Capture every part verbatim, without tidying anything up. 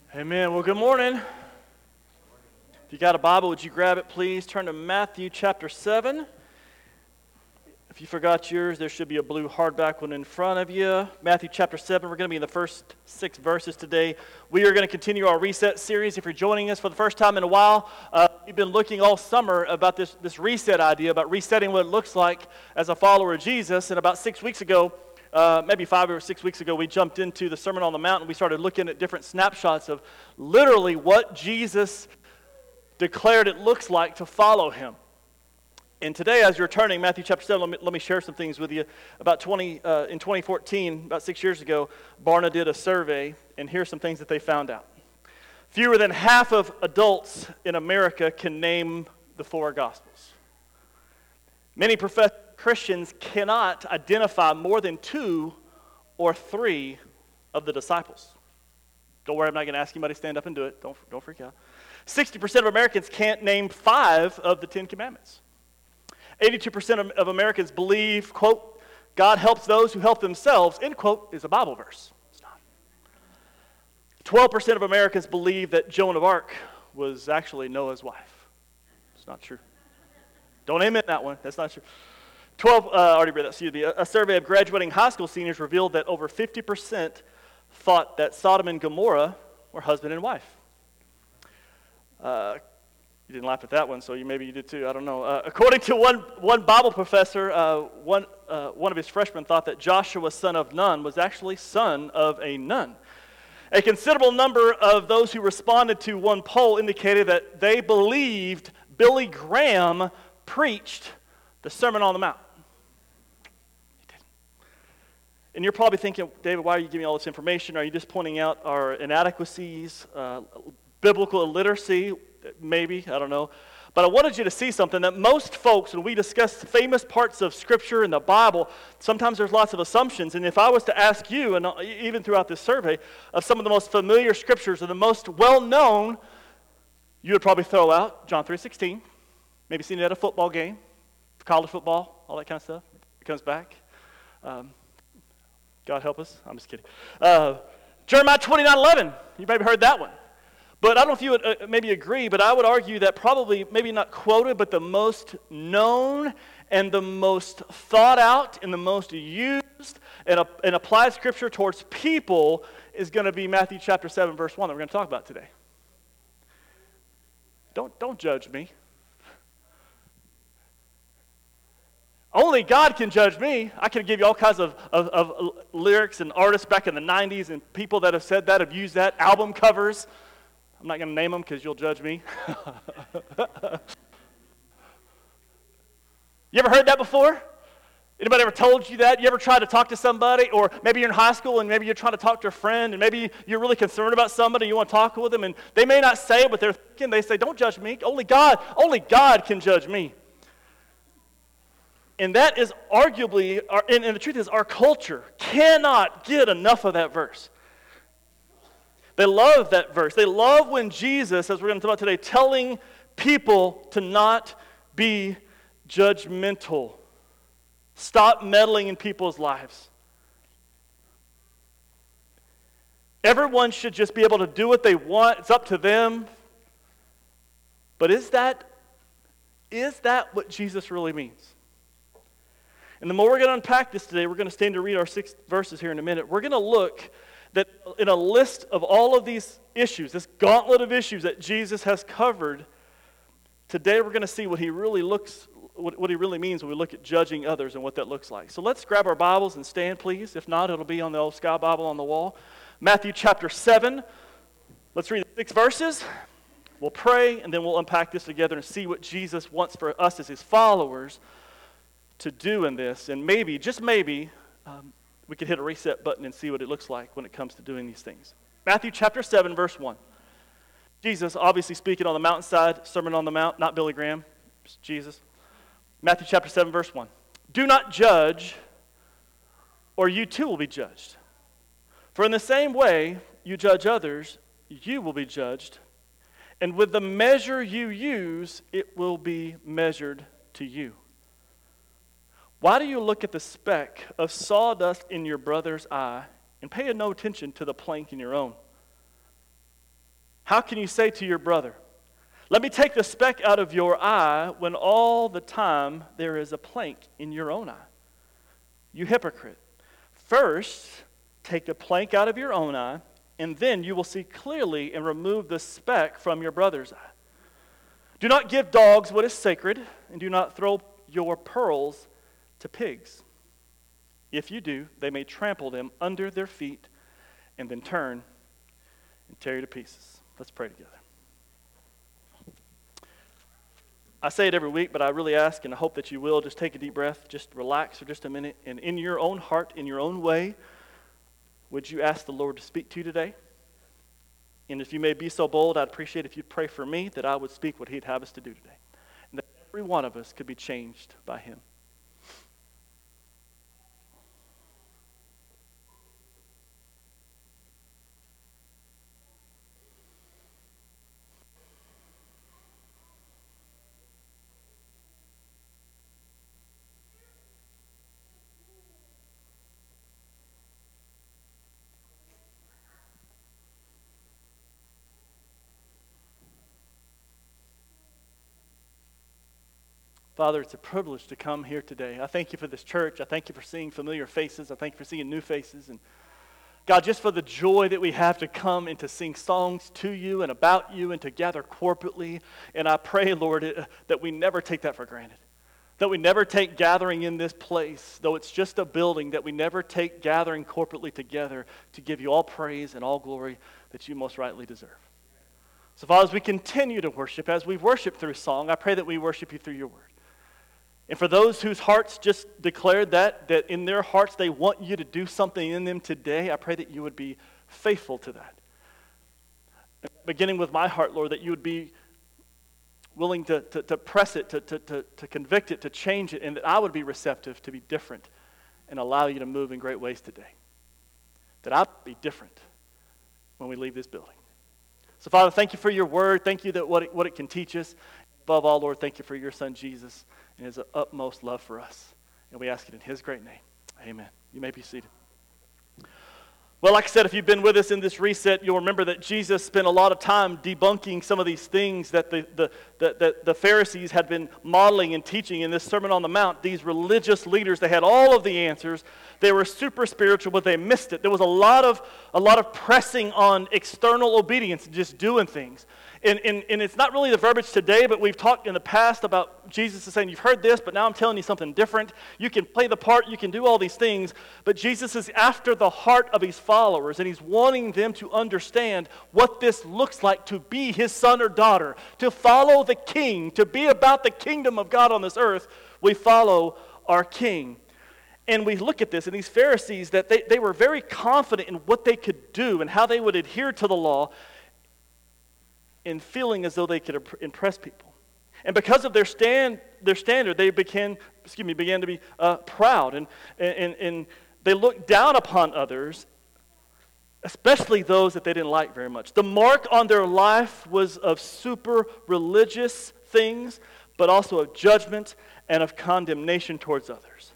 Amen. Well, good morning. If you got a Bible, would you grab it, please? Turn to Matthew chapter seven. If you forgot yours, there should be a blue hardback one in front of you. Matthew chapter seven, we're going to be in the first six verses today. We are going to continue our Reset series. If you're joining us for the first time in a while, uh, we've been looking all summer about this, this reset idea, about resetting what it looks like as a follower of Jesus. And about six weeks ago, Uh, maybe five or six weeks ago, we jumped into the Sermon on the Mount and we started looking at different snapshots of literally what Jesus declared it looks like to follow him. And today, as you're turning Matthew chapter seven, let me, let me share some things with you. About twenty uh, in twenty fourteen, about six years ago, Barna did a survey, and here's some things that they found out. Fewer than half of adults in America can name the four Gospels. Many profess Christians cannot identify more than two or three of the disciples. Don't worry, I'm not going to ask anybody to stand up and do it. Don't, don't freak out. sixty percent of Americans can't name five of the Ten Commandments. eighty-two percent of, of Americans believe, quote, God helps those who help themselves, end quote, is a Bible verse. It's not. twelve percent of Americans believe that Joan of Arc was actually Noah's wife. It's not true. Don't amen that one. That's not true. twelve, uh, I already read that, excuse me. A, a survey of graduating high school seniors revealed that over fifty percent thought that Sodom and Gomorrah were husband and wife. Uh, you didn't laugh at that one, so you maybe you did too, I don't know. Uh, according to one, one Bible professor, uh, one, uh, one of his freshmen thought that Joshua, son of Nun, was actually son of a nun. A considerable number of those who responded to one poll indicated that they believed Billy Graham preached the Sermon on the Mount. And you're probably thinking, David, why are you giving me all this information? Are you just pointing out our inadequacies, uh, biblical illiteracy? Maybe, I don't know. But I wanted you to see something that most folks, when we discuss famous parts of Scripture and the Bible, sometimes there's lots of assumptions. And if I was to ask you, and even throughout this survey, of some of the most familiar Scriptures and the most well-known, you would probably throw out John three sixteen, maybe seen it at a football game, college football, all that kind of stuff. It comes back. Um, God help us. I'm just kidding. Uh, Jeremiah twenty-nine eleven. You maybe heard that one. But I don't know if you would uh, maybe agree, but I would argue that probably, maybe not quoted, but the most known and the most thought out and the most used and, uh, and applied Scripture towards people is going to be Matthew chapter seven, verse one that we're going to talk about today. Don't, don't judge me. Only God can judge me. I can give you all kinds of, of, of lyrics and artists back in the nineties and people that have said that, have used that, album covers. I'm not going to name them because you'll judge me. You ever heard that before? Anybody ever told you that? You ever tried to talk to somebody? Or maybe you're in high school and maybe you're trying to talk to a friend and maybe you're really concerned about somebody and you want to talk with them and they may not say it, but they're thinking, they say, don't judge me. Only God, only God can judge me. And that is arguably, and, and the truth is, our culture cannot get enough of that verse. They love that verse. They love when Jesus, as we're going to talk about today, telling people to not be judgmental. Stop meddling in people's lives. Everyone should just be able to do what they want. It's up to them. But is that, is that what Jesus really means? And the more we're going to unpack this today, we're going to stand to read our six verses here in a minute. We're going to look that in a list of all of these issues, this gauntlet of issues that Jesus has covered, today we're going to see what he really looks, what, what he really means when we look at judging others and what that looks like. So let's grab our Bibles and stand, please. If not, it'll be on the old Sky Bible on the wall. Matthew chapter seven. Let's read the six verses. We'll pray, and then we'll unpack this together and see what Jesus wants for us as his followers to do in this, and maybe, just maybe, um, we could hit a reset button and see what it looks like when it comes to doing these things. Matthew chapter seven, verse one. Jesus, obviously speaking on the mountainside, Sermon on the Mount, not Billy Graham, it's Jesus. Matthew chapter seven, verse one. Do not judge, or you too will be judged. For in the same way you judge others, you will be judged, and with the measure you use, it will be measured to you. Why do you look at the speck of sawdust in your brother's eye and pay no attention to the plank in your own? How can you say to your brother, let me take the speck out of your eye, when all the time there is a plank in your own eye? You hypocrite. First, take the plank out of your own eye, and then you will see clearly and remove the speck from your brother's eye. Do not give dogs what is sacred, and do not throw your pearls to pigs. If you do, they may trample them under their feet and then turn and tear you to pieces. Let's pray together. I say it every week, but I really ask and I hope that you will just take a deep breath, just relax for just a minute, and in your own heart, in your own way, would you ask the Lord to speak to you today? And if you may be so bold, I'd appreciate if you'd pray for me that I would speak what he'd have us to do today, and that every one of us could be changed by him. Father, it's a privilege to come here today. I thank you for this church. I thank you for seeing familiar faces. I thank you for seeing new faces. And God, just for the joy that we have to come and to sing songs to you and about you and to gather corporately. And I pray, Lord, that we never take that for granted. That we never take gathering in this place, though it's just a building, that we never take gathering corporately together to give you all praise and all glory that you most rightly deserve. So, Father, as we continue to worship, as we worship through song, I pray that we worship you through your word. And for those whose hearts just declared that, that in their hearts they want you to do something in them today, I pray that you would be faithful to that. Beginning with my heart, Lord, that you would be willing to, to, to press it, to, to, to, to convict it, to change it, and that I would be receptive to be different and allow you to move in great ways today. That I would be different when we leave this building. So, Father, thank you for your word. Thank you that what it, what it can teach us. Above all, Lord, thank you for your son, Jesus, and his utmost love for us. And we ask it in his great name. Amen. You may be seated. Well, like I said, if you've been with us in this reset, you'll remember that Jesus spent a lot of time debunking some of these things that the, the, the, the, the Pharisees had been modeling and teaching in this Sermon on the Mount. These religious leaders, they had all of the answers. They were super spiritual, but they missed it. There was a lot of, a lot of pressing on external obedience and just doing things. And, and, and it's not really the verbiage today, but we've talked in the past about Jesus is saying, you've heard this, but now I'm telling you something different. You can play the part, you can do all these things, but Jesus is after the heart of his followers, and he's wanting them to understand what this looks like to be his son or daughter, to follow the king, to be about the kingdom of God on this earth. We follow our king. And we look at this, and these Pharisees, that they, they were very confident in what they could do and how they would adhere to the law, in feeling as though they could impress people. And because of their stand, their standard, they began, excuse me, began to be uh, proud. And, and, and they looked down upon others, especially those that they didn't like very much. The mark on their life was of super religious things, but also of judgment and of condemnation towards others.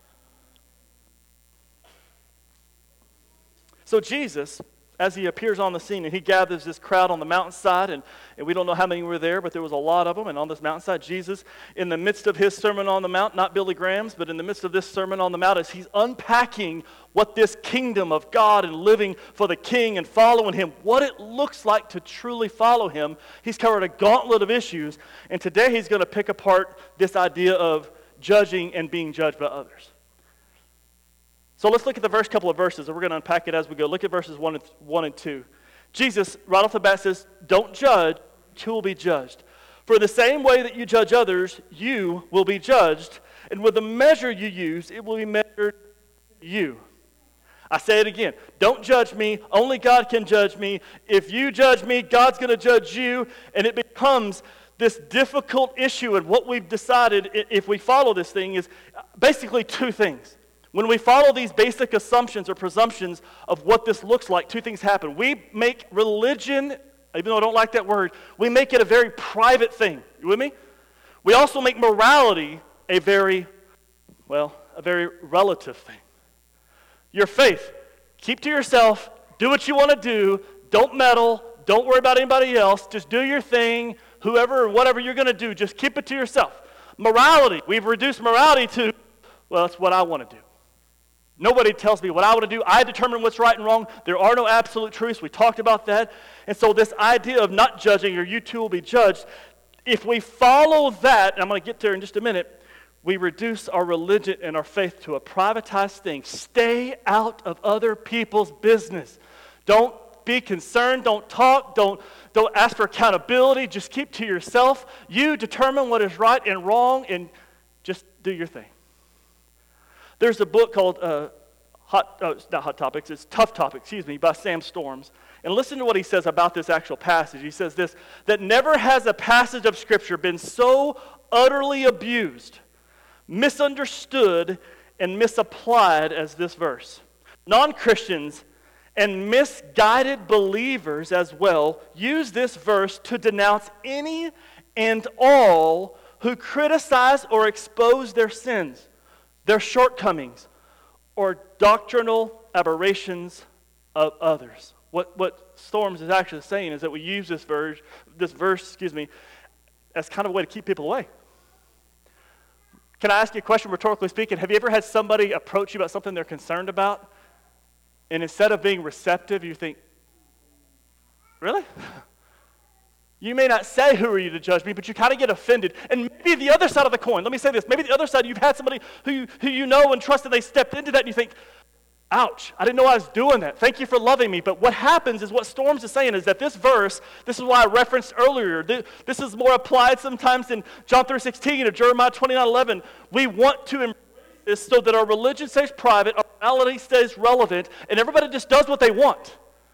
So Jesus, as he appears on the scene, and he gathers this crowd on the mountainside, and, and we don't know how many were there, but there was a lot of them, and on this mountainside, Jesus, in the midst of his Sermon on the Mount, not Billy Graham's, but in the midst of this Sermon on the Mount, as he's unpacking what this kingdom of God and living for the king and following him, what it looks like to truly follow him, he's covered a gauntlet of issues, and today he's going to pick apart this idea of judging and being judged by others. So let's look at the first couple of verses, and we're going to unpack it as we go. Look at verses one and, one and two. Jesus, right off the bat, says, don't judge, you will be judged. For the same way that you judge others, you will be judged. And with the measure you use, it will be measured to you. I say it again. Don't judge me. Only God can judge me. If you judge me, God's going to judge you. And it becomes this difficult issue. And what we've decided, if we follow this thing, is basically two things. When we follow these basic assumptions or presumptions of what this looks like, two things happen. We make religion, even though I don't like that word, we make it a very private thing. You with me? We also make morality a very, well, a very relative thing. Your faith, keep to yourself, do what you want to do, don't meddle, Don't worry about anybody else. Just do your thing. Whoever or whatever you're going to do, just keep it to yourself. Morality. We've reduced morality to, well, it's what I want to do. Nobody tells me what I want to do. I determine what's right and wrong. There are no absolute truths. We talked about that. And so this idea of not judging, or you too will be judged, if we follow that, and I'm going to get there in just a minute, we reduce our religion and our faith to a privatized thing. Stay out of other people's business. Don't be concerned. Don't talk. Don't, don't ask for accountability. Just keep to yourself. You determine what is right and wrong, and just do your thing. There's a book called uh, Hot, oh, it's not Hot Topics, it's Tough Topics, excuse me, by Sam Storms. And listen to what he says about this actual passage. He says this, that never has a passage of Scripture been so utterly abused, misunderstood, and misapplied as this verse. Non-Christians and misguided believers as well use this verse to denounce any and all who criticize or expose their sins, their shortcomings, or doctrinal aberrations of others. What what Storms is actually saying is that we use this verse, this verse, excuse me, as kind of a way to keep people away. Can I ask you a question, rhetorically speaking? Have you ever had somebody approach you about something they're concerned about, and instead of being receptive, you think, really? You may not say, who are you to judge me, but you kind of get offended. And maybe the other side of the coin, let me say this, maybe the other side, you've had somebody who you, who you know and trust, and they stepped into that, and you think, ouch, I didn't know I was doing that. Thank you for loving me. But what happens is, what Storms is saying is that this verse, this is why I referenced earlier, this is more applied sometimes in John three sixteen or Jeremiah twenty-nine eleven. We want to embrace this so that our religion stays private, our morality stays relevant, and everybody just does what they want.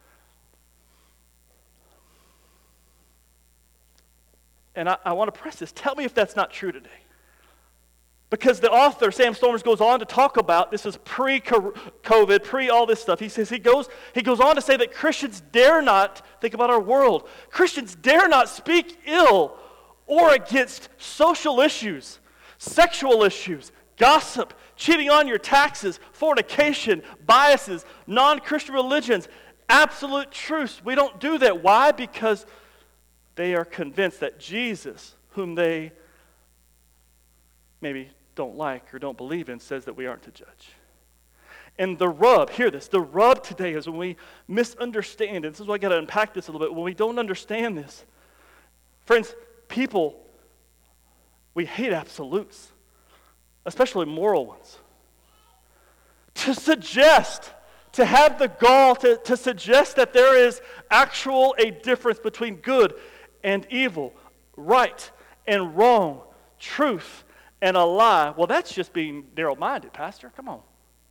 And I, I want to press this. Tell me if that's not true today. Because the author, Sam Storms, goes on to talk about, this is pre-COVID, pre all this stuff. He says, he goes, he goes on to say that Christians dare not, think about our world, Christians dare not speak ill or against social issues, sexual issues, gossip, cheating on your taxes, fornication, biases, non-Christian religions, absolute truths. We don't do that. Why? Because they are convinced that Jesus, whom they maybe don't like or don't believe in, says that we aren't to judge. And the rub, hear this, the rub today is when we misunderstand, and this is why I got to unpack this a little bit, when we don't understand this. Friends, people, we hate absolutes, especially moral ones. To suggest, to have the gall to, to suggest that there is actual a difference between good and evil, right and wrong, truth and a lie, well, that's just being narrow-minded, Pastor. Come on.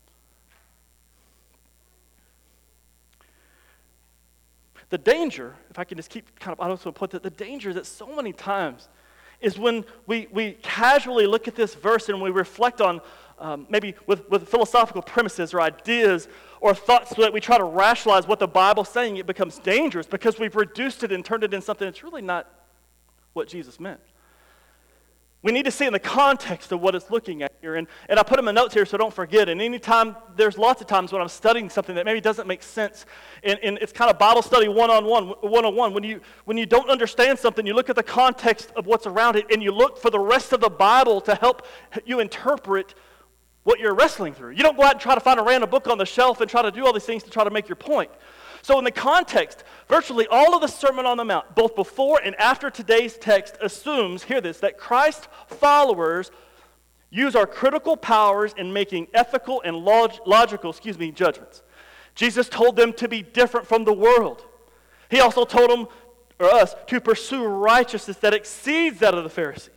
The danger, if I can just keep kind of, I don't want to put that, the danger is that so many times is when we, we casually look at this verse and we reflect on um, maybe with, with philosophical premises or ideas or thoughts so that we try to rationalize what the Bible's saying, it becomes dangerous because we've reduced it and turned it into something that's really not what Jesus meant. We need to see in the context of what it's looking at here. And, and I put them in notes here so don't forget. And anytime, there's lots of times when I'm studying something that maybe doesn't make sense. And, and it's kind of Bible study one-on-one, one-on-one. When you, when you don't understand something, you look at the context of what's around it, and you look for the rest of the Bible to help you interpret what you're wrestling through. You don't go out and try to find a random book on the shelf and try to do all these things to try to make your point. So in the context, virtually all of the Sermon on the Mount, both before and after today's text, assumes, hear this, that Christ followers use our critical powers in making ethical and log- logical, excuse me, judgments. Jesus told them to be different from the world. He also told them, or us, to pursue righteousness that exceeds that of the Pharisees.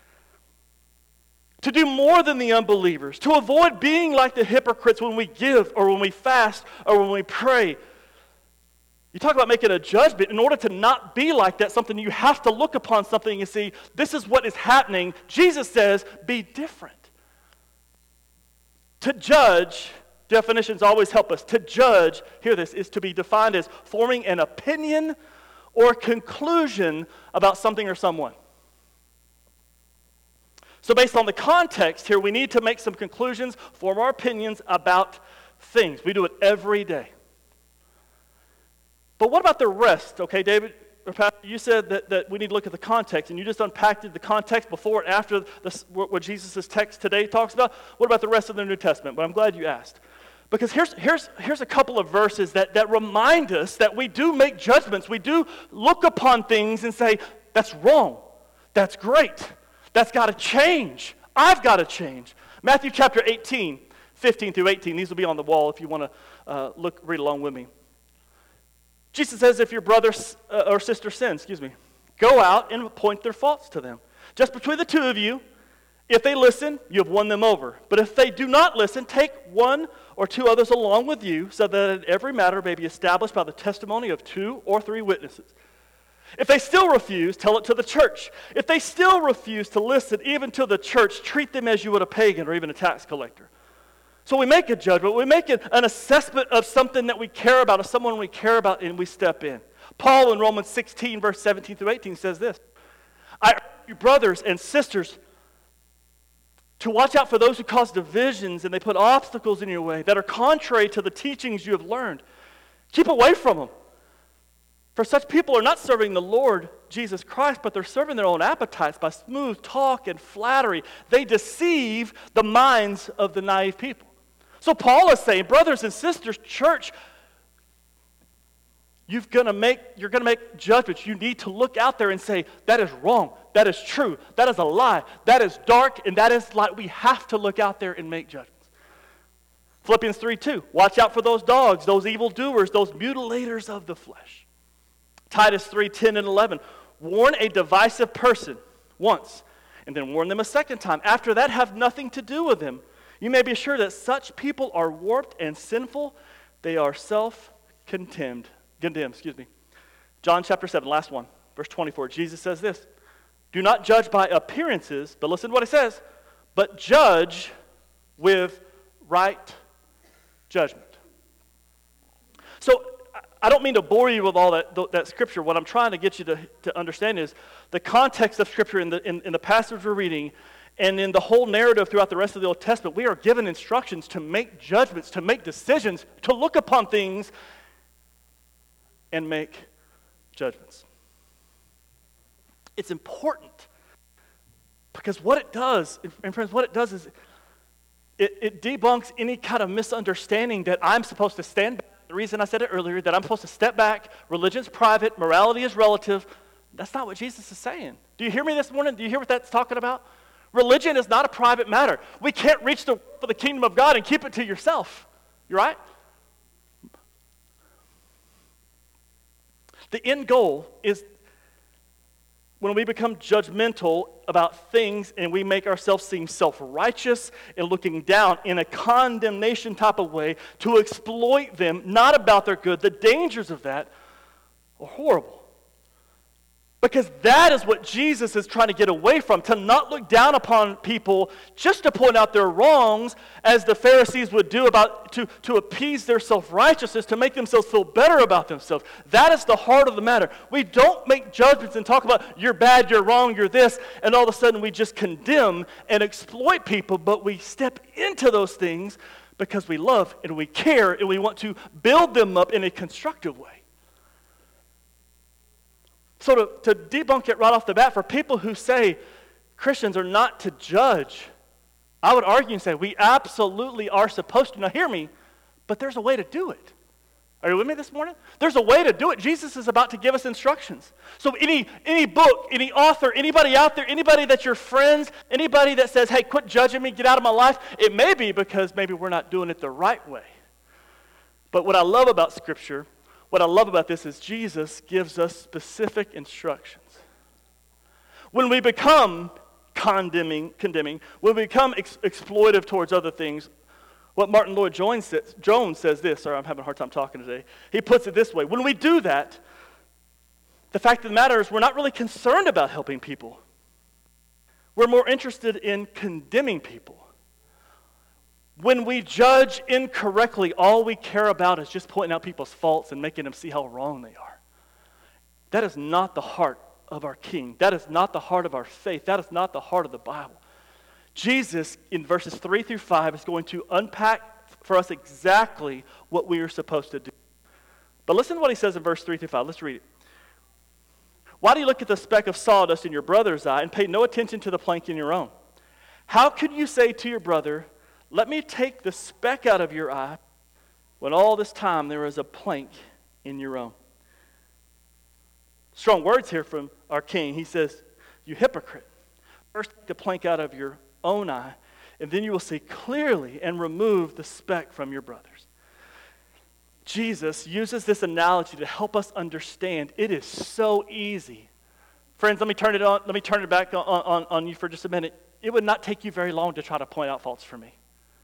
To do more than the unbelievers. To avoid being like the hypocrites when we give or when we fast or when we pray. You talk about making a judgment. In order to not be like that, something you have to look upon something and see, this is what is happening. Jesus says, be different. To judge, definitions always help us. To judge, hear this, is to be defined as forming an opinion or conclusion about something or someone. So based on the context here, we need to make some conclusions, form our opinions about things. We do it every day. But what about the rest? Okay, David, or Pastor, you said that, that we need to look at the context, and you just unpacked the context before and after the, what Jesus' text today talks about. What about the rest of the New Testament? But I'm glad you asked. Because here's, here's, here's a couple of verses that, that remind us that we do make judgments. We do look upon things and say, that's wrong. That's great. That's got to change. I've got to change. Matthew chapter eighteen, fifteen through eighteen. These will be on the wall if you want to uh, look, read along with me. Jesus says, if your brother uh, or sister sins, excuse me, go out and point their faults to them. Just between the two of you, if they listen, you have won them over. But if they do not listen, take one or two others along with you, so that every matter may be established by the testimony of two or three witnesses. If they still refuse, tell it to the church. If they still refuse to listen, even to the church, treat them as you would a pagan or even a tax collector. So we make a judgment. We make an assessment of something that we care about, of someone we care about, and we step in. Paul in Romans sixteen, verse seventeen through eighteen says this, I urge you, brothers and sisters, to watch out for those who cause divisions and they put obstacles in your way that are contrary to the teachings you have learned. Keep away from them. For such people are not serving the Lord Jesus Christ, but they're serving their own appetites by smooth talk and flattery. They deceive the minds of the naive people. So Paul is saying, brothers and sisters, church, you've gonna make, you're going to make judgments. You need to look out there and say, that is wrong, that is true, that is a lie, that is dark, and that is light. We have to look out there and make judgments. Philippians three two, watch out for those dogs, those evildoers, those mutilators of the flesh. Titus three ten and eleven, warn a divisive person once, and then warn them a second time. After that, have nothing to do with them. You may be sure that such people are warped and sinful. They are self-condemned. Condemned, excuse me. John chapter seven, last one, verse twenty-four. Jesus says this, do not judge by appearances, but listen to what he says, but judge with right judgment. So I don't mean to bore you with all that, that scripture. What I'm trying to get you to, to understand is the context of scripture in the, in, in the passage we're reading and in the whole narrative throughout the rest of the Old Testament. We are given instructions to make judgments, to make decisions, to look upon things and make judgments. It's important because what it does, and friends, what it does is it, it debunks any kind of misunderstanding that I'm supposed to stand back. The reason I said it earlier, that I'm supposed to step back, religion's private, morality is relative. That's not what Jesus is saying. Do you hear me this morning? Do you hear what that's talking about? Religion is not a private matter. We can't reach the, for the kingdom of God and keep it to yourself. You right? The end goal is when we become judgmental about things and we make ourselves seem self-righteous and looking down in a condemnation type of way to exploit them, not about their good. The dangers of that are horrible. Because that is what Jesus is trying to get away from, to not look down upon people just to point out their wrongs, as the Pharisees would do about to, to appease their self-righteousness, to make themselves feel better about themselves. That is the heart of the matter. We don't make judgments and talk about you're bad, you're wrong, you're this, and all of a sudden we just condemn and exploit people, but we step into those things because we love and we care and we want to build them up in a constructive way. So to, to debunk it right off the bat, for people who say Christians are not to judge, I would argue and say we absolutely are supposed to. Now hear me, but there's a way to do it. Are you with me this morning? There's a way to do it. Jesus is about to give us instructions. So any, any book, any author, anybody out there, anybody that's your friends, anybody that says, hey, quit judging me, get out of my life, it may be because maybe we're not doing it the right way. But what I love about Scripture, what I love about this is Jesus gives us specific instructions. When we become condemning, condemning, when we become ex- exploitive towards other things, what Martin Lloyd-Jones says, Jones says this, sorry, I'm having a hard time talking today. He puts it this way, when we do that, the fact of the matter is we're not really concerned about helping people. We're more interested in condemning people. When we judge incorrectly, all we care about is just pointing out people's faults and making them see how wrong they are. That is not the heart of our King. That is not the heart of our faith. That is not the heart of the Bible. Jesus, in verses three through five, is going to unpack for us exactly what we are supposed to do. But listen to what he says in verse three through five. Let's read it. Why do you look at the speck of sawdust in your brother's eye and pay no attention to the plank in your own? How could you say to your brother, let me take the speck out of your eye, when all this time there is a plank in your own? Strong words here from our king. He says, you hypocrite. First take the plank out of your own eye, and then you will see clearly and remove the speck from your brother's. Jesus uses this analogy to help us understand it is so easy. Friends, let me turn it on. Let me turn it back on, on, on you for just a minute. It would not take you very long to try to point out faults for me.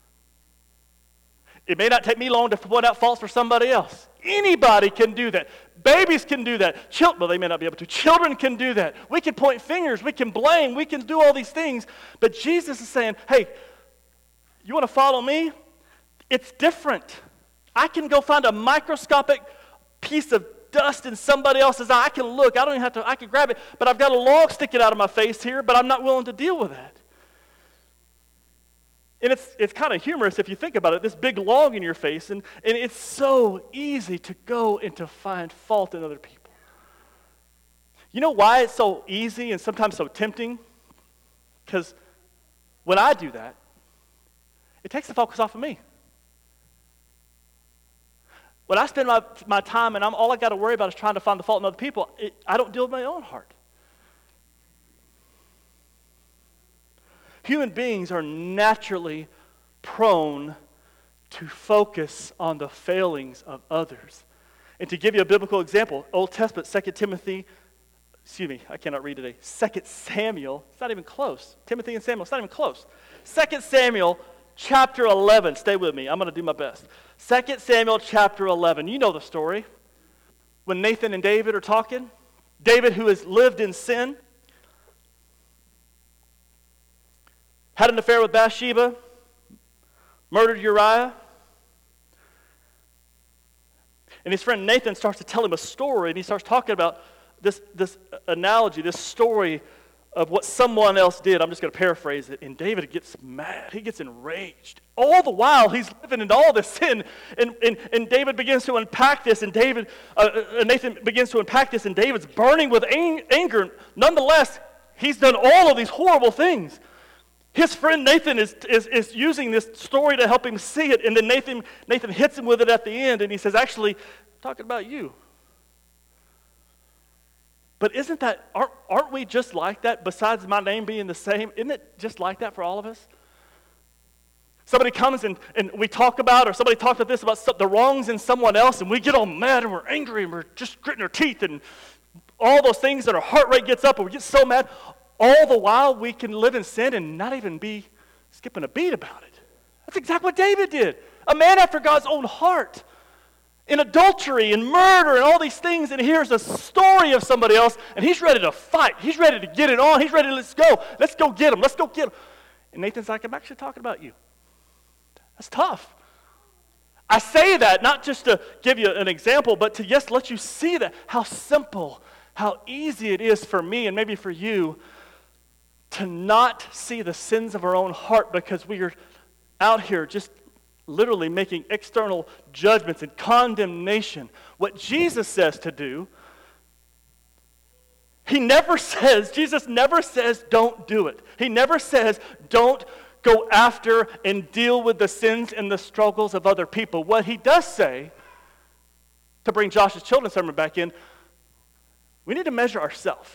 It may not take me long to point out faults for somebody else. Anybody can do that. Babies can do that. Chil- well, they may not be able to. Children can do that. We can point fingers. We can blame. We can do all these things. But Jesus is saying, hey, you want to follow me? It's different. I can go find a microscopic piece of dust in somebody else's eye. I can look. I don't even have to. I can grab it. But I've got a log sticking out of my face here, but I'm not willing to deal with that. And it's it's kind of humorous if you think about it, this big log in your face, and, and it's so easy to go and to find fault in other people. You know why it's so easy and sometimes so tempting? Because when I do that, it takes the focus off of me. When I spend my, my time and I'm all I got to worry about is trying to find the fault in other people, it, I don't deal with my own heart. Human beings are naturally prone to focus on the failings of others. And to give you a biblical example, Old Testament, Second Timothy, excuse me, I cannot read today, Second Samuel, it's not even close. Timothy and Samuel, it's not even close. Second Samuel chapter eleven, stay with me, I'm going to do my best. Second Samuel chapter eleven, you know the story. When Nathan and David are talking, David who has lived in sin, had an affair with Bathsheba, murdered Uriah. And his friend Nathan starts to tell him a story, and he starts talking about this, this analogy, this story of what someone else did. I'm just going to paraphrase it. And David gets mad. He gets enraged. All the while, he's living in all this sin. And, and, and David begins to unpack this, and David, uh, Nathan begins to unpack this, and David's burning with ang- anger. Nonetheless, he's done all of these horrible things. His friend Nathan is, is, is using this story to help him see it, and then Nathan, Nathan hits him with it at the end, and he says, actually, I'm talking about you. But isn't that, aren't, aren't we just like that, besides my name being the same? Isn't it just like that for all of us? Somebody comes and, and we talk about, or somebody talks about this, about some, the wrongs in someone else, and we get all mad, and we're angry, and we're just gritting our teeth, and all those things, and our heart rate gets up, and we get so mad. All the while, we can live in sin and not even be skipping a beat about it. That's exactly what David did. A man after God's own heart. In adultery and murder and all these things, and he hears a story of somebody else, and he's ready to fight. He's ready to get it on. He's ready to, let's go. Let's go get him. Let's go get him. And Nathan's like, I'm actually talking about you. That's tough. I say that not just to give you an example, but to, yes, let you see that, how simple, how easy it is for me and maybe for you to not see the sins of our own heart because we are out here just literally making external judgments and condemnation. What Jesus says to do, he never says, Jesus never says don't do it. He never says don't go after and deal with the sins and the struggles of other people. What he does say, to bring Josh's children's sermon back in, we need to measure ourselves.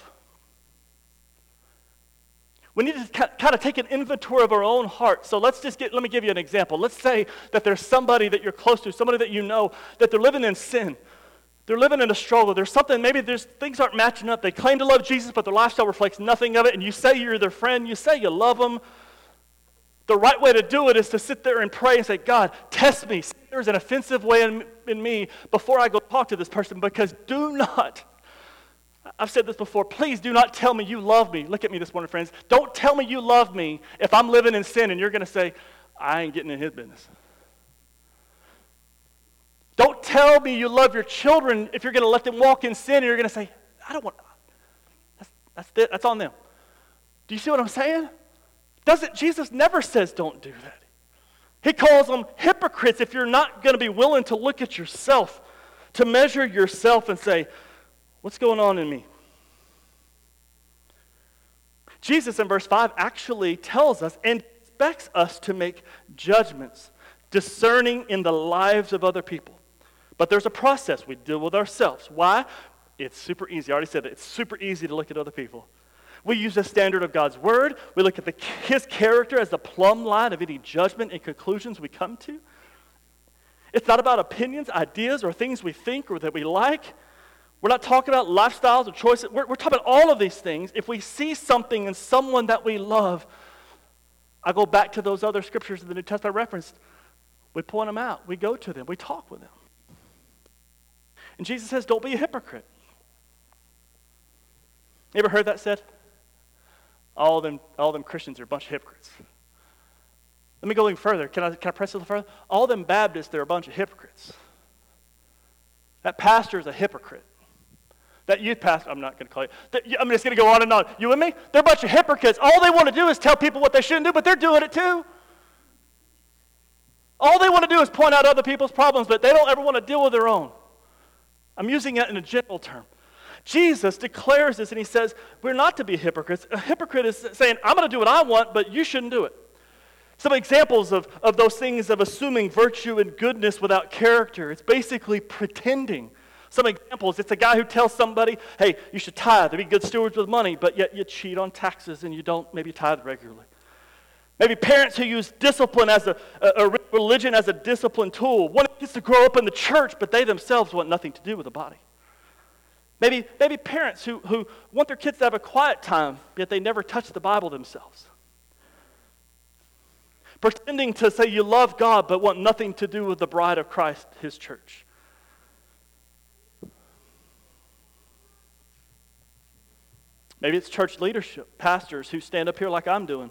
We need to kind of take an inventory of our own heart. So let's just get, let me give you an example. Let's say that there's somebody that you're close to, somebody that you know, that they're living in sin. They're living in a struggle. There's something, maybe there's things aren't matching up. They claim to love Jesus, but their lifestyle reflects nothing of it. And you say you're their friend. You say you love them. The right way to do it is to sit there and pray and say, God, test me. See if there's an offensive way in, in me before I go talk to this person, because do not, I've said this before, please do not tell me you love me. Look at me this morning, friends. Don't tell me you love me if I'm living in sin and you're going to say, I ain't getting in his business. Don't tell me you love your children if you're going to let them walk in sin and you're going to say, I don't want, that's, that's, it, that's on them. Do you see what I'm saying? Doesn't, Jesus never says don't do that. He calls them hypocrites if you're not going to be willing to look at yourself. To measure yourself and say, what's going on in me? Jesus in verse five actually tells us and expects us to make judgments, discerning in the lives of other people. But there's a process. We deal with ourselves. Why? It's super easy. I already said it. It's super easy to look at other people. We use the standard of God's word. We look at the, his character as the plumb line of any judgment and conclusions we come to. It's not about opinions, ideas, or things we think or that we like. We're not talking about lifestyles or choices. We're, we're talking about all of these things. If we see something in someone that we love, I go back to those other scriptures in the New Testament I referenced. We point them out. We go to them. We talk with them. And Jesus says, don't be a hypocrite. You ever heard that said? All of them, all of them Christians are a bunch of hypocrites. Let me go even further. Can I, can I press a little further? All of them Baptists, they're a bunch of hypocrites. That pastor is a hypocrite. That youth pastor, I'm not going to call you. That, I'm just going to go on and on. You with me? They're a bunch of hypocrites. All they want to do is tell people what they shouldn't do, but they're doing it too. All they want to do is point out other people's problems, but they don't ever want to deal with their own. I'm using that in a general term. Jesus declares this, and he says, we're not to be hypocrites. A hypocrite is saying, I'm going to do what I want, but you shouldn't do it. Some examples of, of those things of assuming virtue and goodness without character. It's basically pretending. Some examples, it's a guy who tells somebody, hey, you should tithe to be good stewards with money, but yet you cheat on taxes and you don't maybe tithe regularly. Maybe parents who use discipline as a, a, a religion as a discipline tool. One gets to grow up in the church, but they themselves want nothing to do with the body. Maybe, maybe parents who, who want their kids to have a quiet time, yet they never touch the Bible themselves. Pretending to say you love God, but want nothing to do with the bride of Christ, his church. Maybe it's church leadership, pastors who stand up here like I'm doing.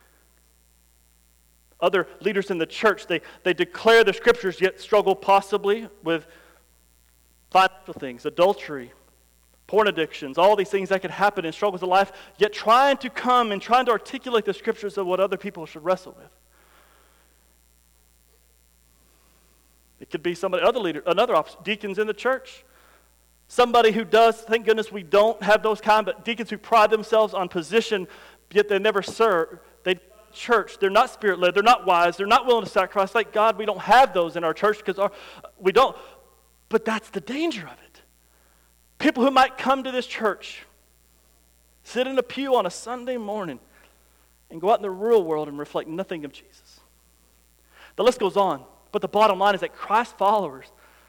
Other leaders in the church, they, they declare the scriptures, yet struggle possibly with financial things, adultery, porn addictions, all these things that could happen in struggles of life, yet trying to come and trying to articulate the scriptures of what other people should wrestle with. It could be somebody, other leader, another officer, deacons in the church. Somebody who does, thank goodness we don't have those kind, but deacons who pride themselves on position, yet they never serve. They church, they're not spirit-led, they're not wise, they're not willing to sacrifice. Thank God we don't have those in our church because our, we don't. But that's the danger of it. People who might come to this church, sit in a pew on a Sunday morning, and go out in the real world and reflect nothing of Jesus. The list goes on, but the bottom line is that Christ followers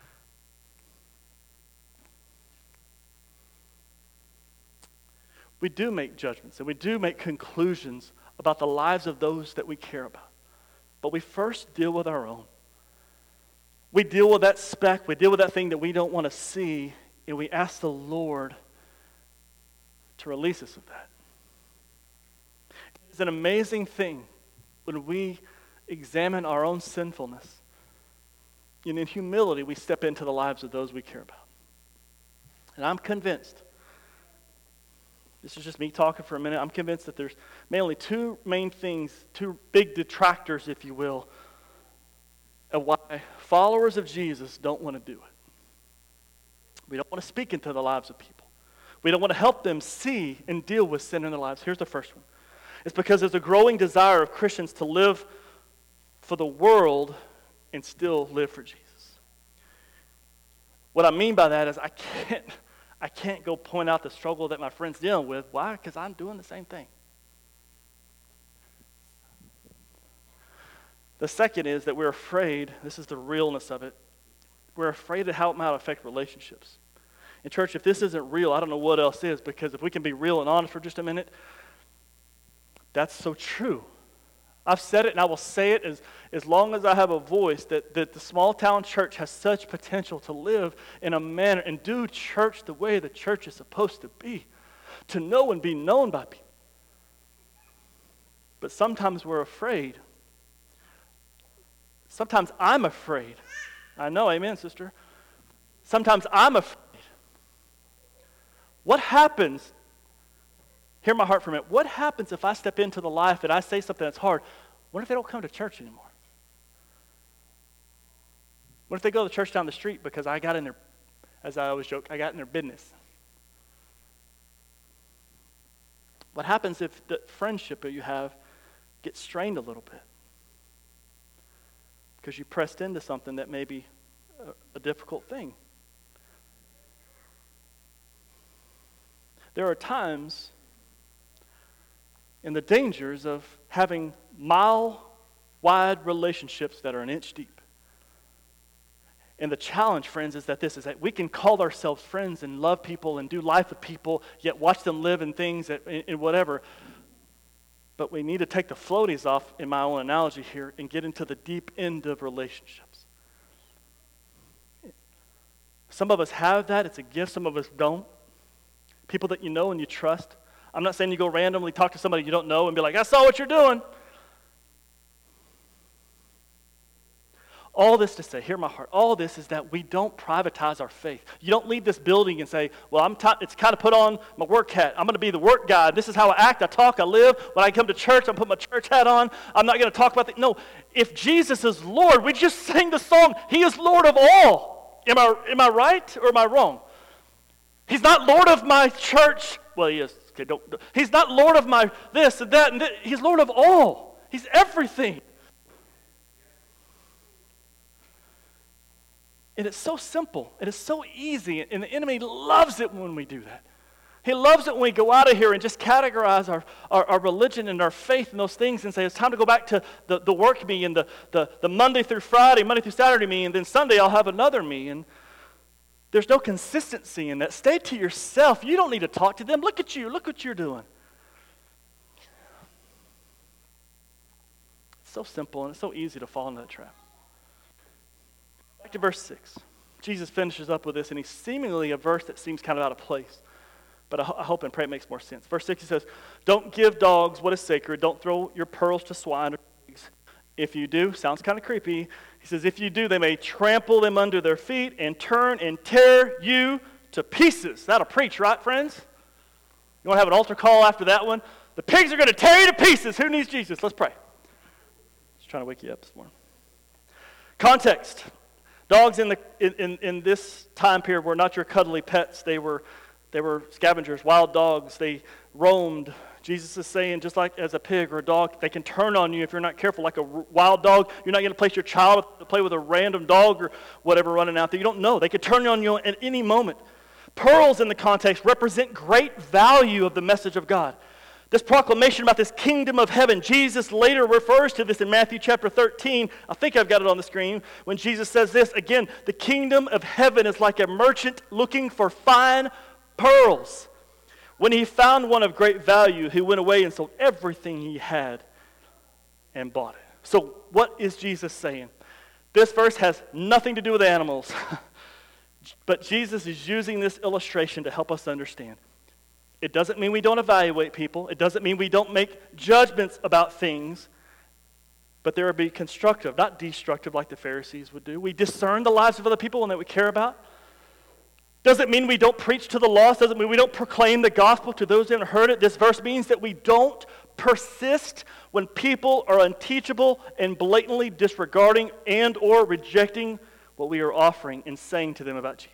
we do make judgments and we do make conclusions about the lives of those that we care about. But we first deal with our own. We deal with that speck, we deal with that thing that we don't want to see, and we ask the Lord to release us of that. It's an amazing thing when we examine our own sinfulness. And in humility, we step into the lives of those we care about. And I'm convinced, this is just me talking for a minute, I'm convinced that there's mainly two main things, two big detractors, if you will, of why followers of Jesus don't want to do it. We don't want to speak into the lives of people. We don't want to help them see and deal with sin in their lives. Here's the first one. It's because there's a growing desire of Christians to live for the world and still live for Jesus. What I mean by that is I can't, I can't go point out the struggle that my friend's dealing with. Why? Because I'm doing the same thing. The second is that we're afraid, this is the realness of it, we're afraid of how it might affect relationships. In church, if this isn't real, I don't know what else is, because if we can be real and honest for just a minute, that's so true. I've said it and I will say it as, as long as I have a voice, that, that the small town church has such potential to live in a manner and do church the way the church is supposed to be, to know and be known by people. But sometimes we're afraid. Sometimes I'm afraid. I know, amen, sister. Sometimes I'm afraid. What happens, hear my heart for a minute, what happens if I step into the life and I say something that's hard? What if they don't come to church anymore? What if they go to the church down the street because I got in their As I always joke, I got in their business. What happens if the friendship that you have gets strained a little bit? Because you pressed into something that may be a, a difficult thing. There are times in the dangers of having mile-wide relationships that are an inch deep. And the challenge, friends, is that this is that we can call ourselves friends and love people and do life with people, yet watch them live in things that, in, in whatever. But we need to take the floaties off, in my own analogy here, and get into the deep end of relationships. Some of us have that. It's a gift. Some of us don't. People that you know and you trust. I'm not saying you go randomly talk to somebody you don't know and be like, I saw what you're doing. All this to say, hear my heart, all this is that we don't privatize our faith. You don't leave this building and say, well, I'm t- it's kind of put on my work hat. I'm going to be the work guy. This is how I act, I talk, I live. When I come to church, I'm put my church hat on. I'm not going to talk about the... No, if Jesus is Lord, we just sang the song, He is Lord of all. Am I, am I right or am I wrong? He's not Lord of my church. Well, He is. Okay, don't, don't. He's not Lord of my this and that and this. He's Lord of all. He's everything. And it's so simple. It is so easy. And the enemy loves it when we do that. He loves it when we go out of here and just categorize our, our, our religion and our faith and those things and say, it's time to go back to the, the work me and the, the, the Monday through Friday, Monday through Saturday me, and then Sunday I'll have another me. And there's no consistency in that. Stay to yourself. You don't need to talk to them. Look at you. Look what you're doing. It's so simple and it's so easy to fall into that trap. Back to verse six. Jesus finishes up with this, and he's seemingly a verse that seems kind of out of place. But I, ho- I hope and pray it makes more sense. Verse six, he says, don't give dogs what is sacred. Don't throw your pearls to swine or pigs. If you do, sounds kind of creepy. He says, if you do, they may trample them under their feet and turn and tear you to pieces. That'll preach, right, friends? You want to have an altar call after that one? The pigs are going to tear you to pieces. Who needs Jesus? Let's pray. Just trying to wake you up this morning. Context. Dogs in the in, in, in this time period were not your cuddly pets. They were they were scavengers, wild dogs. They roamed. Jesus is saying, just like as a pig or a dog, they can turn on you if you're not careful. Like a r- wild dog, you're not going to place your child to play with a random dog or whatever running out there. You don't know. They could turn on you at any moment. Pearls in the context represent great value of the message of God. This proclamation about this kingdom of heaven, Jesus later refers to this in Matthew chapter thirteen. I think I've got it on the screen. When Jesus says this, again, the kingdom of heaven is like a merchant looking for fine pearls. When he found one of great value, he went away and sold everything he had and bought it. So what is Jesus saying? This verse has nothing to do with animals. But Jesus is using this illustration to help us understand. It doesn't mean we don't evaluate people. It doesn't mean we don't make judgments about things. But there will be constructive, not destructive like the Pharisees would do. We discern the lives of other people and that we care about. Doesn't mean we don't preach to the lost. Doesn't mean we don't proclaim the gospel to those who haven't heard it. This verse means that we don't persist when people are unteachable and blatantly disregarding and or rejecting what we are offering and saying to them about Jesus.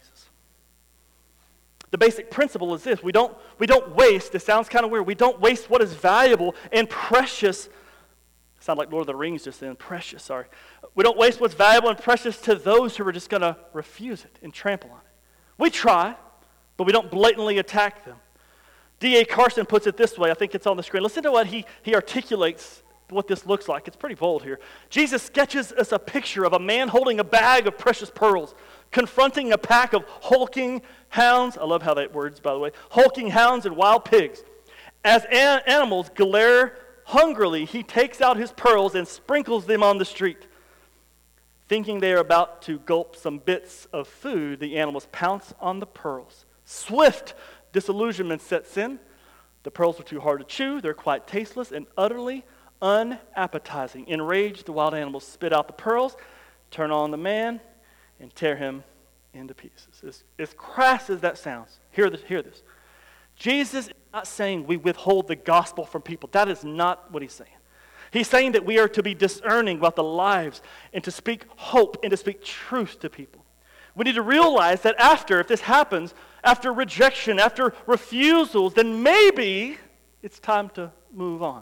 The basic principle is this. We don't, we don't waste. It sounds kind of weird. We don't waste what is valuable and precious. Sound like Lord of the Rings just then. Precious, sorry. We don't waste what's valuable and precious to those who are just going to refuse it and trample on it. We try, but we don't blatantly attack them. D A Carson puts it this way. I think it's on the screen. Listen to what he, he articulates what this looks like. It's pretty bold here. Jesus sketches us a picture of a man holding a bag of precious pearls, confronting a pack of hulking hounds. I love how that words, by the way. Hulking hounds and wild pigs. As an- animals glare hungrily, he takes out his pearls and sprinkles them on the street. Thinking they are about to gulp some bits of food, the animals pounce on the pearls. Swift disillusionment sets in. The pearls are too hard to chew. They're quite tasteless and utterly unappetizing. Enraged, the wild animals spit out the pearls, turn on the man, and tear him into pieces. As, as crass as that sounds, hear this, hear this. Jesus is not saying we withhold the gospel from people. That is not what he's saying. He's saying that we are to be discerning about the lives and to speak hope and to speak truth to people. We need to realize that after, if this happens, after rejection, after refusals, then maybe it's time to move on.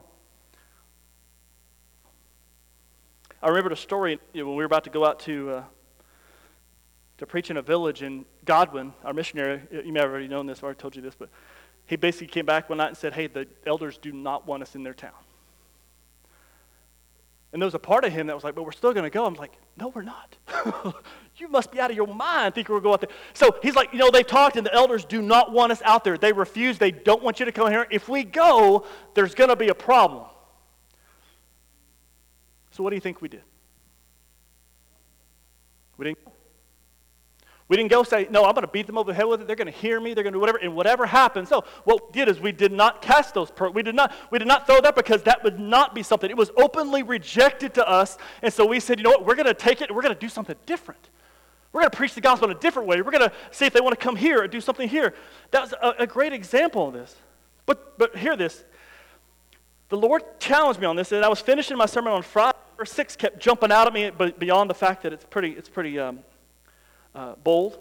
I remembered a story, you know, when we were about to go out to uh, to preach in a village in Godwin. Our missionary, you may have already known this, or I told you this, but he basically came back one night and said, hey, the elders do not want us in their town. And there was a part of him that was like, but we're still going to go. I'm like, no, we're not. You must be out of your mind thinking we're going out there. So he's like, you know, they talked and the elders do not want us out there. They refuse. They don't want you to come here. If we go, there's going to be a problem. So what do you think we did? We didn't go. We didn't go say, no, I'm going to beat them over the head with it. They're going to hear me. They're going to do whatever. And whatever happens. So what we did is we did not cast those. Per- we did not we did not throw that because that would not be something. It was openly rejected to us. And so we said, you know what? We're going to take it and we're going to do something different. We're going to preach the gospel in a different way. We're going to see if they want to come here and do something here. That was a, a great example of this. But but hear this. The Lord challenged me on this. And I was finishing my sermon on Friday. Verse six kept jumping out at me, but beyond the fact that it's pretty, it's pretty um, uh, bold.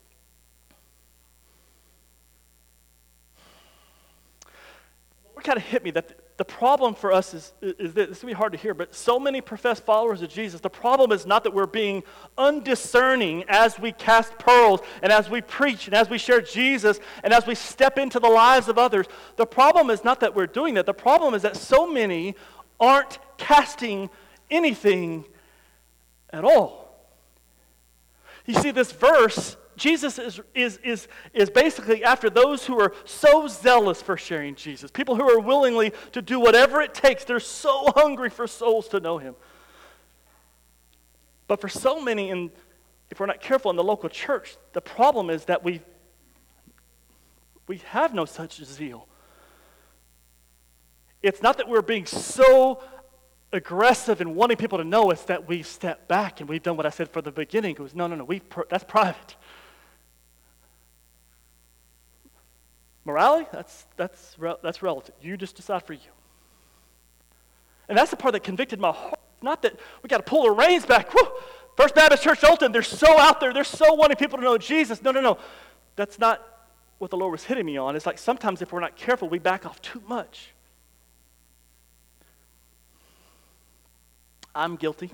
It kind of hit me that the, the problem for us is, is, is this. This is going to be hard to hear, but so many professed followers of Jesus, the problem is not that we're being undiscerning as we cast pearls and as we preach and as we share Jesus and as we step into the lives of others. The problem is not that we're doing that. The problem is that so many aren't casting anything at all. You see, this verse, Jesus is, is, is, is basically after those who are so zealous for sharing Jesus, people who are willingly to do whatever it takes. They're so hungry for souls to know him. But for so many, in, if we're not careful in the local church, the problem is that we, we have no such zeal. It's not that we're being so aggressive in wanting people to know us that we step back and we've done what I said from the beginning. It goes, no, no, no, we that's private. Morality, that's that's that's relative. You just decide for you. And that's the part that convicted my heart. Not that we got to pull the reins back. Woo! First Baptist Church Olton, they're so out there. They're so wanting people to know Jesus. No, no, no. That's not what the Lord was hitting me on. It's like sometimes if we're not careful, we back off too much. I'm guilty.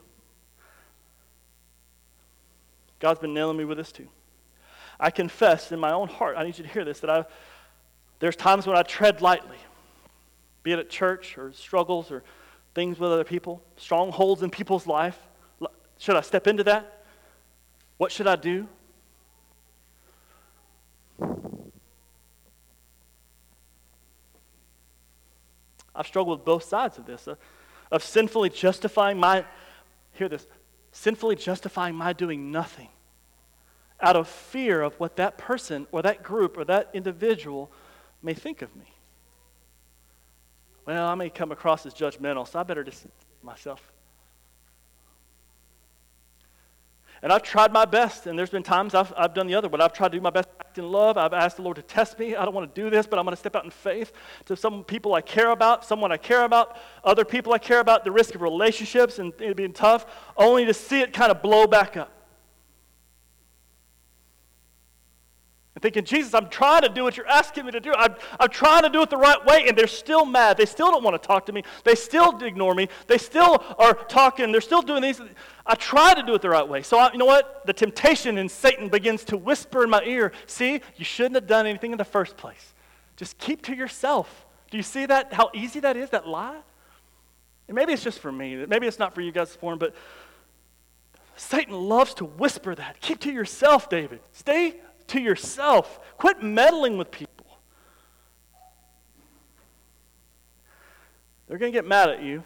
God's been nailing me with this too. I confess in my own heart, I need you to hear this, that I, there's times when I tread lightly, be it at church or struggles or things with other people, strongholds in people's life. Should I step into that? What should I do? I've struggled with both sides of this. Uh, of sinfully justifying my, hear this, sinfully justifying my doing nothing out of fear of what that person or that group or that individual may think of me. Well, I may come across as judgmental, so I better just myself. And I've tried my best, and there's been times I've, I've done the other, but I've tried to do my best to act in love. I've asked the Lord to test me. I don't want to do this, but I'm going to step out in faith to some people I care about, someone I care about, other people I care about, the risk of relationships and it being tough, only to see it kind of blow back up. And thinking, Jesus, I'm trying to do what you're asking me to do. I'm, I'm trying to do it the right way, and they're still mad. They still don't want to talk to me. They still ignore me. They still are talking. They're still doing these. I try to do it the right way. So I, you know what? The temptation in Satan begins to whisper in my ear, see, you shouldn't have done anything in the first place. Just keep to yourself. Do you see that, how easy that is, that lie? And maybe it's just for me. Maybe it's not for you guys this morning, but Satan loves to whisper that. Keep to yourself, David. Stay to yourself. Quit meddling with people. They're going to get mad at you.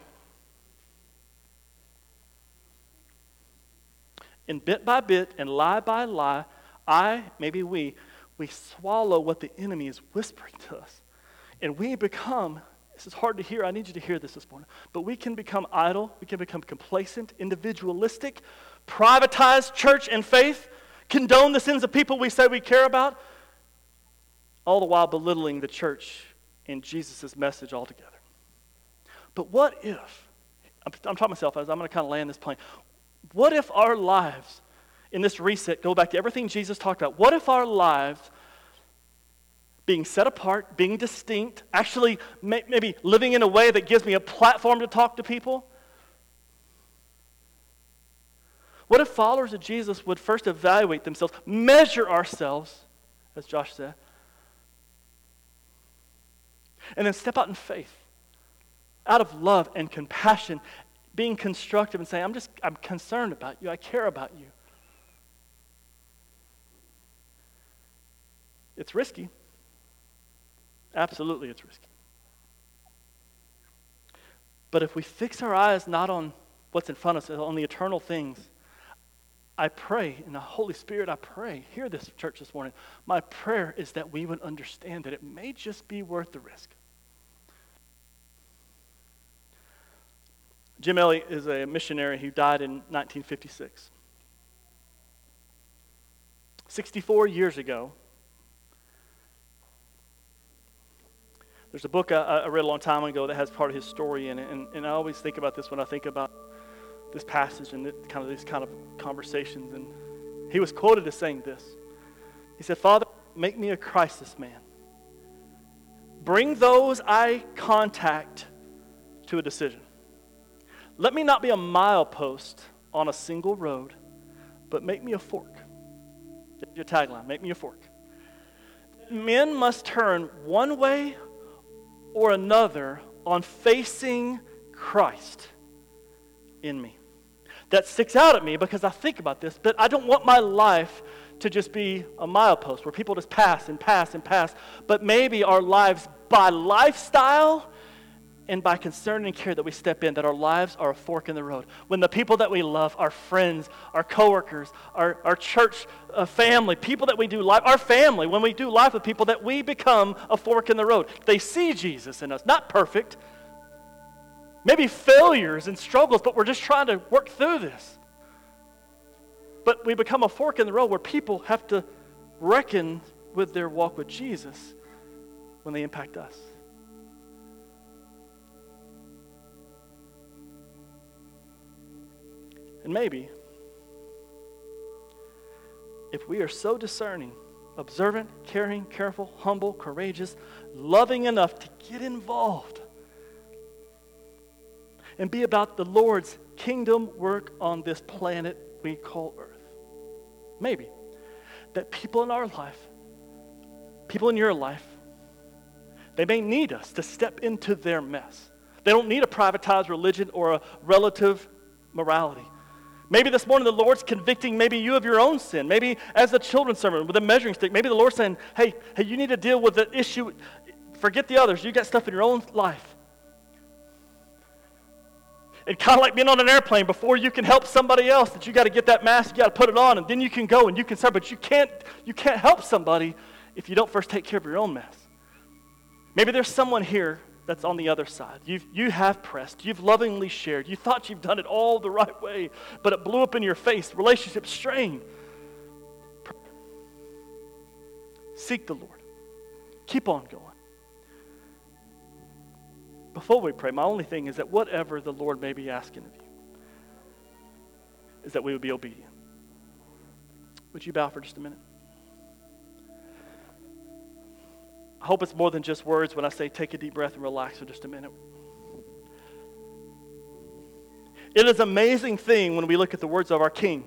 And bit by bit and lie by lie, I, maybe we, we swallow what the enemy is whispering to us. And we become, this is hard to hear, I need you to hear this this morning, but we can become idle, we can become complacent, individualistic, privatize church and faith, condone the sins of people we say we care about, all the while belittling the church and Jesus' message altogether. But what if, I'm, I'm talking to myself as I'm going to kind of land this plane, what if our lives in this reset, go back to everything Jesus talked about. What if our lives, being set apart, being distinct, actually may, maybe living in a way that gives me a platform to talk to people? What if followers of Jesus would first evaluate themselves, measure ourselves, as Josh said, and then step out in faith, out of love and compassion, being constructive and saying, I'm just, I'm concerned about you, I care about you. It's risky. Absolutely, it's risky. But if we fix our eyes not on what's in front of us, on the eternal things, I pray, in the Holy Spirit, I pray, hear this, church, this morning. My prayer is that we would understand that it may just be worth the risk. Jim Elliot is a missionary who died in nineteen fifty-six. sixty-four years ago, there's a book I, I read a long time ago that has part of his story in it, and, and I always think about this when I think about this passage and it, kind of these kind of conversations. And he was quoted as saying this. He said, Father, make me a crisis man. Bring those I contact to a decision. Let me not be a milepost on a single road, but make me a fork. Your tagline, make me a fork. Men must turn one way or another on facing Christ in me. That sticks out at me because I think about this, but I don't want my life to just be a milepost where people just pass and pass and pass, but maybe our lives by lifestyle and by concern and care that we step in, that our lives are a fork in the road. When the people that we love, our friends, our coworkers, our, our church uh, family, people that we do life, our family, when we do life with people, that we become a fork in the road. They see Jesus in us, not perfect, maybe failures and struggles, but we're just trying to work through this. But we become a fork in the road where people have to reckon with their walk with Jesus when they impact us. And maybe, if we are so discerning, observant, caring, careful, humble, courageous, loving enough to get involved and be about the Lord's kingdom work on this planet we call Earth, maybe that people in our life, people in your life, they may need us to step into their mess. They don't need a privatized religion or a relative morality. Maybe this morning the Lord's convicting maybe you of your own sin. Maybe as a children's sermon with a measuring stick, maybe the Lord's saying, hey, hey, you need to deal with the issue. Forget the others. You got stuff in your own life. It's kind of like being on an airplane. Before you can help somebody else, that you got to get that mask, you got to put it on, and then you can go and you can serve. But you can't, you can't help somebody if you don't first take care of your own mess. Maybe there's someone here that's on the other side. You've, you have pressed. You've lovingly shared. You thought you've done it all the right way, but it blew up in your face. Relationship strained. Seek the Lord. Keep on going. Before we pray, my only thing is that whatever the Lord may be asking of you is that we would be obedient. Would you bow for just a minute? I hope it's more than just words when I say take a deep breath and relax for just a minute. It is an amazing thing when we look at the words of our King.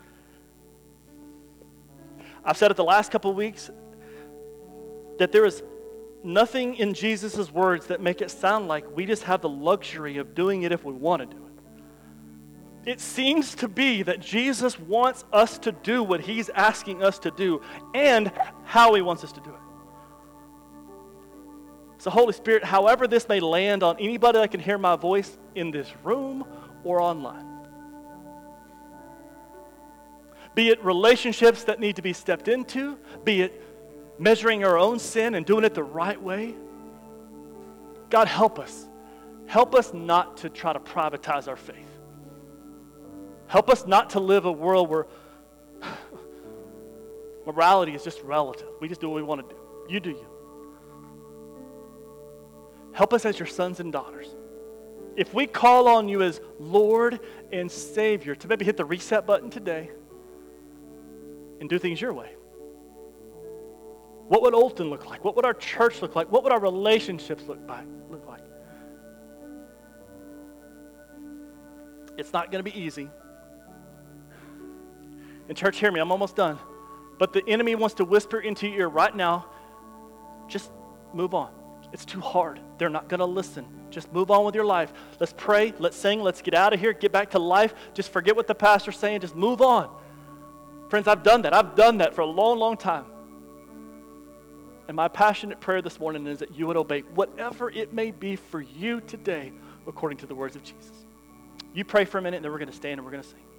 I've said it the last couple of weeks that there is nothing in Jesus' words that make it sound like we just have the luxury of doing it if we want to do it. It seems to be that Jesus wants us to do what he's asking us to do and how he wants us to do it. So Holy Spirit, however this may land on anybody that can hear my voice in this room or online, be it relationships that need to be stepped into, be it measuring our own sin and doing it the right way, God, help us. Help us not to try to privatize our faith. Help us not to live a world where morality is just relative. We just do what we want to do. You do you. Help us as your sons and daughters. If we call on you as Lord and Savior, to maybe hit the reset button today and do things your way? What would Olton look like? What would our church look like? What would our relationships look like? Look like? It's not going to be easy. And church, hear me, I'm almost done. But the enemy wants to whisper into your ear right now, just move on. It's too hard. They're not going to listen. Just move on with your life. Let's pray, let's sing, let's get out of here, get back to life. Just forget what the pastor's saying, just move on. Friends, I've done that. I've done that for a long, long time. And my passionate prayer this morning is that you would obey whatever it may be for you today according to the words of Jesus. You pray for a minute, and then we're going to stand and we're going to sing.